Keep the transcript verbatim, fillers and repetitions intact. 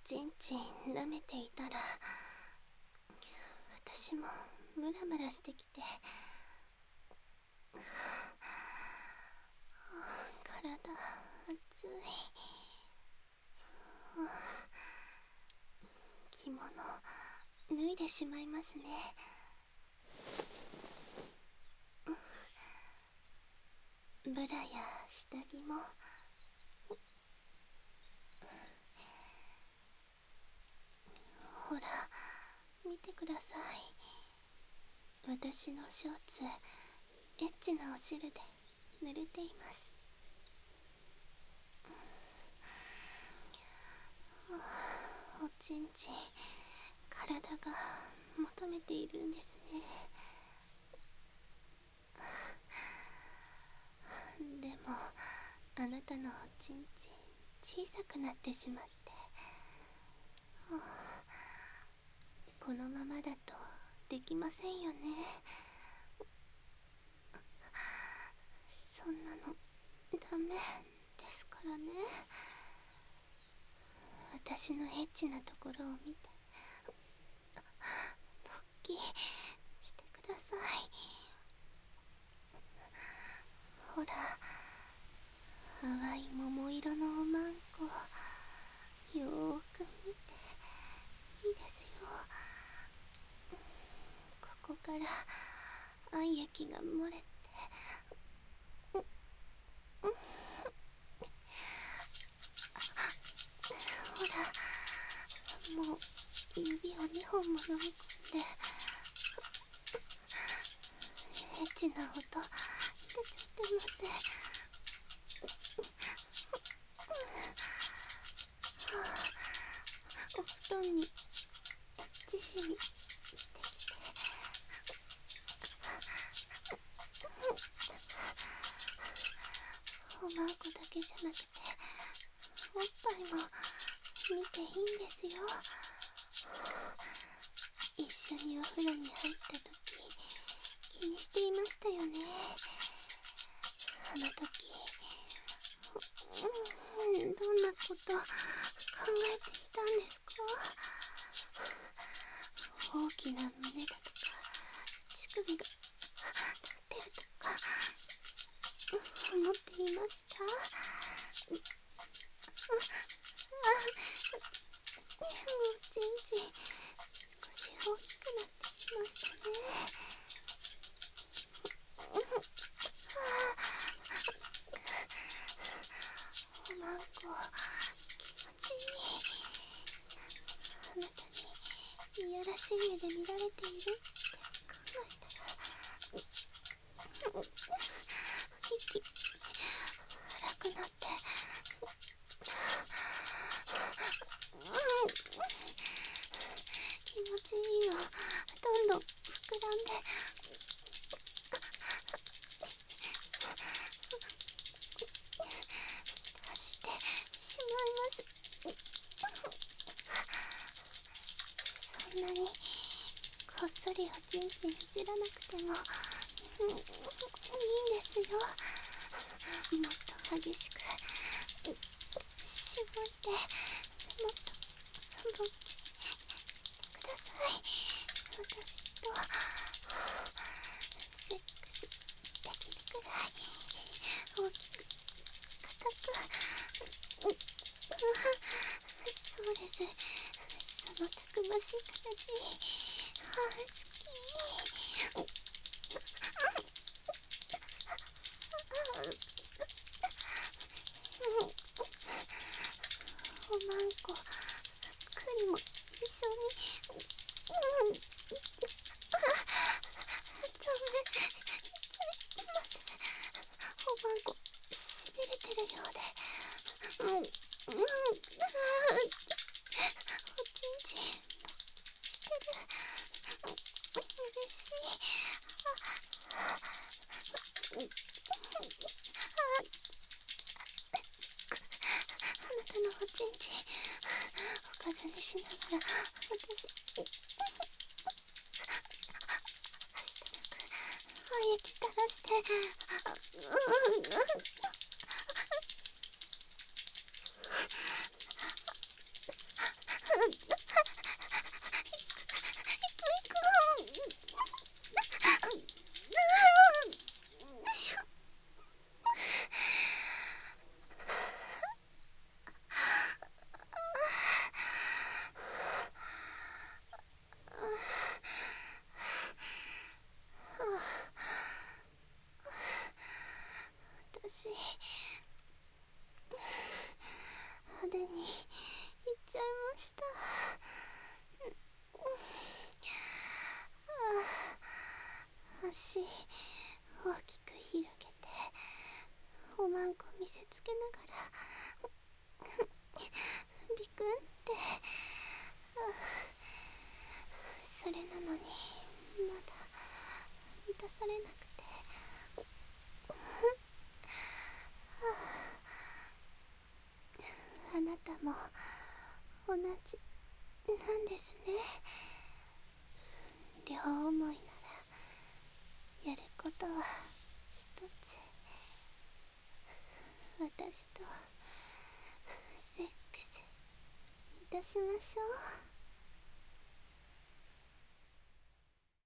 ちんちん舐めていたら、私もムラムラしてきて、体熱い。着物脱いでしまいますね。ブラや下着もほら見てください。私のショーツエッチなお汁で濡れています。おちんちん体が求めているんですね。でもあなたのおちんちん小さくなってしまって、このままだとできませんよね。そんなのダメですからね。私のエッチなところを見てロッキーしてください。ほら、淡い桃色のおまんこ、よーく見て。いいですよ。ここから愛液が漏れて、ほら、もう指をにほんも飲み込んで、エッチな音出ちゃってます。お布団にエッチしみできて、おまんこだけじゃなくておっぱいも見ていいんですよ。一緒にお風呂に入った時気にしていましたよね。あの時、うん、どんなこと考えていたんですか？大きな胸だとか乳首が立ってるとか思っていました。おちんちん少し大きくなってきましたね。おまんこ気持ちいい。あなたにいやらしい目で見られているって考えたら息荒くなって、気持ちいいのどんどん膨らんで、走ってしまいます。そんなにこっそりおちんちんいじらなくても、うん、いいんですよ。もっと激しくしぼいて、もっとロッキーしてください。私とセックスできるくらい大きく硬く、そうです。そのたくましい形、あ、好き。おまんこ栗も一緒に、うん、ダメ、言っちゃいます。おまんこしびれてるようで、うん、うん、おちんちんしてる。嬉しい。あなたのおちんちんおかずにしながら私はしたく愛液垂らして、うんうん、 同じなんですね。両思いならやることは一つ。私とセックスいたしましょう。